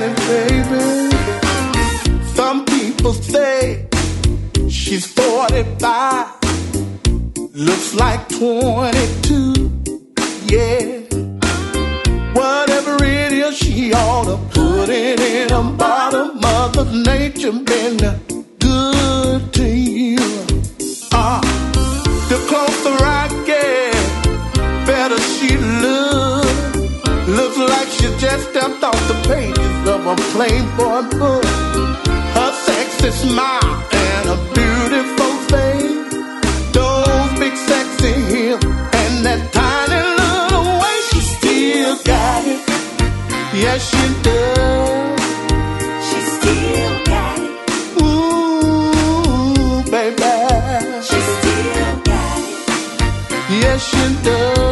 got it, baby. Some people say she's 45, looks like 22, yeah. Whatever it is, she ought to put it in the bottom. Mother Nature been good to you. The closer I get, better she looks like she just stepped off the pages of a Playboy book. Her sexy smile and a beautiful face, those big sexy hips and that tiny little waist, she still got it. Yes, she does. She still got it. Ooh, baby. She still got it. Yes, she does.